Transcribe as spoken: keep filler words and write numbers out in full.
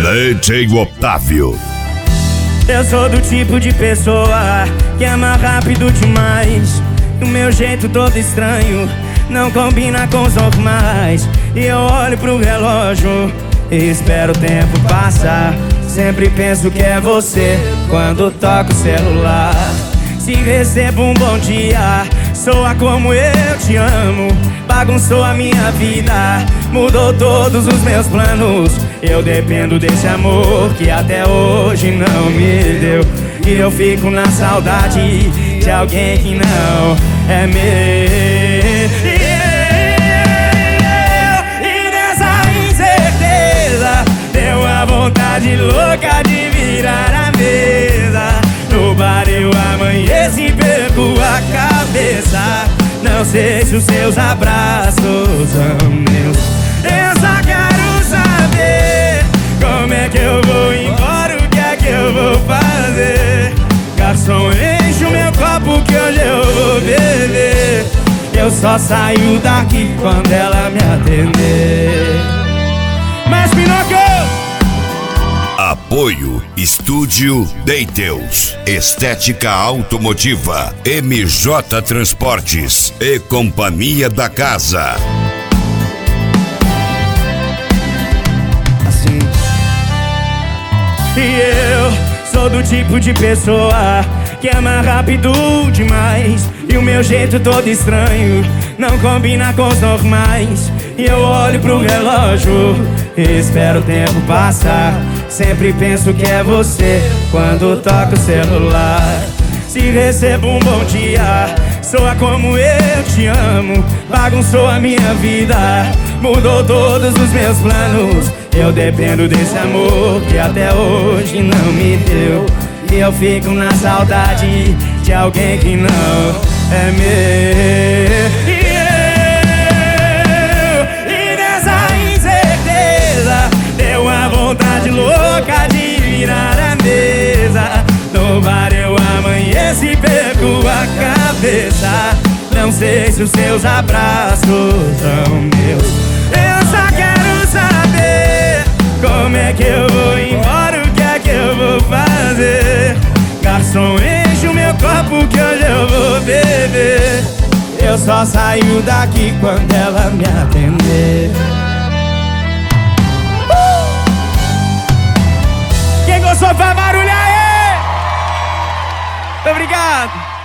D J Otávio. Eu sou do tipo de pessoa que ama rápido demais. O meu jeito todo estranho não combina com os normais. E eu olho pro relógio e espero o tempo passar. Sempre penso que é você quando toco o celular. Se recebo um bom dia, soa como eu te amo. Bagunçou a minha vida, mudou todos os meus planos. Eu dependo desse amor que até hoje não me deu. E eu fico na saudade de alguém que não é meu. E nessa incerteza deu a vontade louca de virar a mesa. No bar eu amanheci e perco a cabeça. Não sei se os seus abraços são meus. Eu só quero saber como é que eu vou embora, o que é que eu vou fazer. Garçom, enche o meu copo que hoje eu vou beber. Eu só saio daqui quando ela me atender. Mas Pinocchio! Apoio Estúdio Deiteus, Estética Automotiva, M J Transportes e Companhia da Casa. Assim. E eu sou do tipo de pessoa que ama rápido demais. E o meu jeito todo estranho não combina com os normais. E eu olho pro relógio e espero o tempo passar. Sempre penso que é você quando toco o celular. Se recebo um bom dia, soa como eu te amo. Bagunçou a minha vida, mudou todos os meus planos. Eu dependo desse amor que até hoje não me deu. E eu fico na saudade de alguém que não é meu. E eu, e nessa incerteza deu uma vontade louca de virar a mesa. No bar eu amanheci e perco a cabeça. Não sei se os seus abraços são meus. Eu só quero saber como é que eu vou embora, o que é que eu vou fazer. Garçom, enche o meu copo que hoje eu vou beber. Eu só saio daqui quando ela me atender. uh! Quem gostou faz barulho aí! Muito obrigado!